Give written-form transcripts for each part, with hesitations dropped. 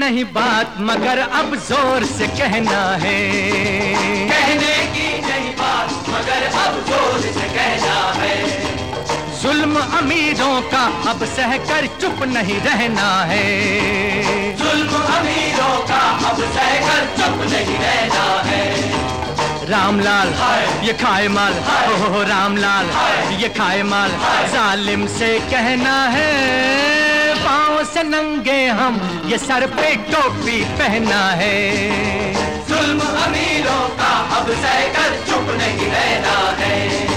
नहीं बात मगर अब जोर से कहना है। कहने की नहीं बात मगर अब जोर से कहना है। जुल्म अमीरों का अब सहकर चुप नहीं रहना है। जुल्म अमीरों का अब सहकर चुप नहीं रहना है। रामलाल ये खाए माल, ओह रामलाल ये खाए माल, जालिम से कहना है पाँव से नंगे हम ये सर पे टोपी पहना है। जुल्म अमीरों का अब सहकर चुप नहीं रहना है।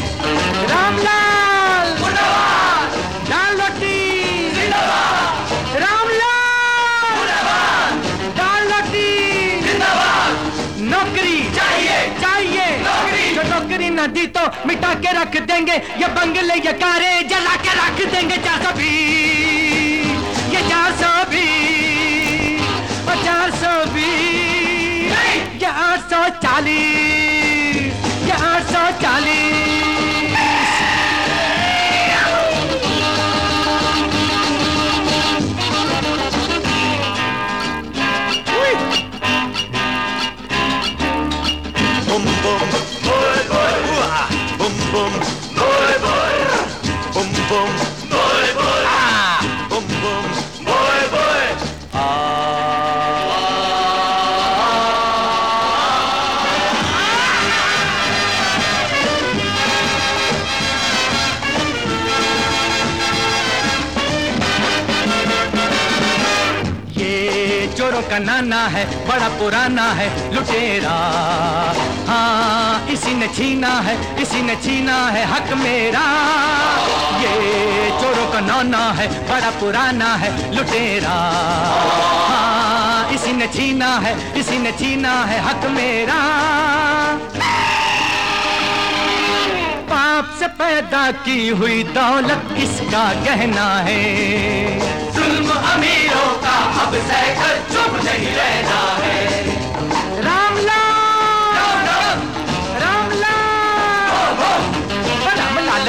रामलाल मुर्दाबाद, दाल रोटी जिंदाबाद, रामलाल मुर्दाबाद, दाल रोटी जिंदाबाद। नौकरी चाहिए चाहिए, नौकरी। जो नौकरी न दी तो मिटा के रख देंगे ये बंगले ये कारें जला के रख देंगे। 420 ये 420 और 420 ये 840 ये 840। Boom boom, boy boy, boom boom, boy boy, boom boom, boy boy, boom boom, boy boy. ये चोरों का नाना है, बड़ा पुराना है लुटेरा। हाँ इसी ने छीना है, इसी ने छीना है हक मेरा। ये चोरों का नाना है, बड़ा पुराना है लुटेरा। हाँ इसी ने छीना है, इसी ने छीना है हक मेरा। पाप से पैदा की हुई दौलत इसका गहना है। जुल्म अमीरों का अब सहकर चुप नहीं रहना है। रामलाल रामलाल रामलाल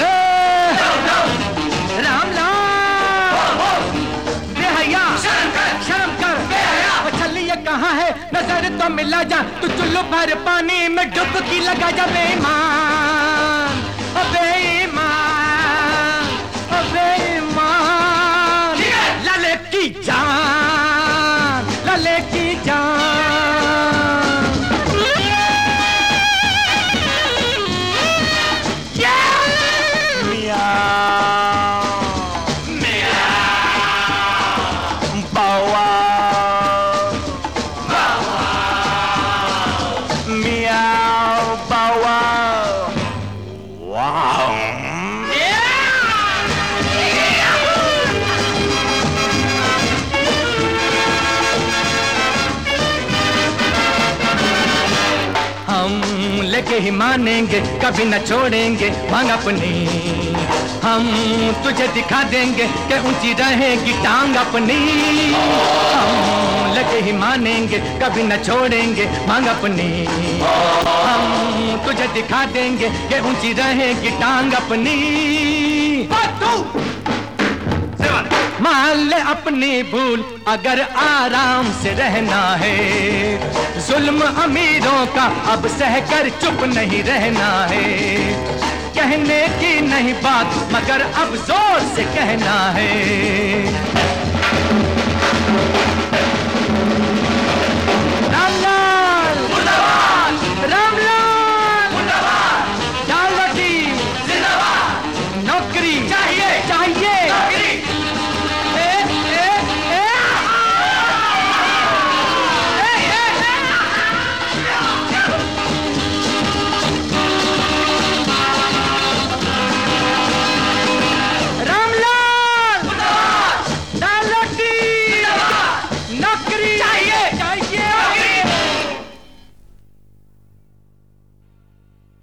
रामलाल बेहया शर्म कर बेहया। छलिए कहाँ है नजर तो मिला जा, तू चुल्लू भर पानी में डुबकी लगा जा। बेईमान ओ बेईमान ओ बेईमान, लले की जान लले की जान। लेके ही मानेंगे कभी न छोड़ेंगे मांग अपनी। हम तुझे दिखा देंगे कि ऊंची रहेगी टांग अपनी। हम लेके ही मानेंगे कभी न छोड़ेंगे मांग अपनी। हम तुझे दिखा देंगे कि ऊंची रहेगी टांग अपनी। मान ले अपनी भूल अगर आराम से रहना है। जुल्म अमीरों का अब सहकर चुप नहीं रहना है। कहने की नहीं बात मगर अब जोर से कहना है।